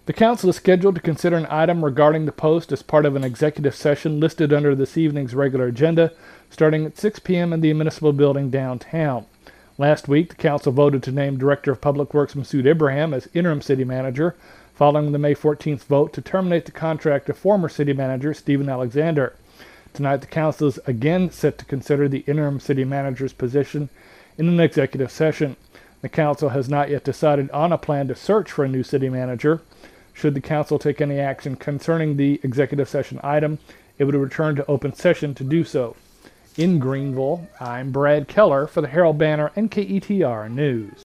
The council is scheduled to consider an item regarding the post as part of an executive session listed under this evening's regular agenda, starting at 6 p.m. in the municipal building downtown. Last week, the council voted to name Director of Public Works Masood Ibrahim as interim city manager, following the May 14th vote to terminate the contract of former city manager Stephen Alexander. Tonight, the council is again set to consider the interim city manager's position in an executive session. The council has not yet decided on a plan to search for a new city manager. Should the council take any action concerning the executive session item, it would return to open session to do so. In Greenville, I'm Brad Keller for the Herald Banner and KETR News.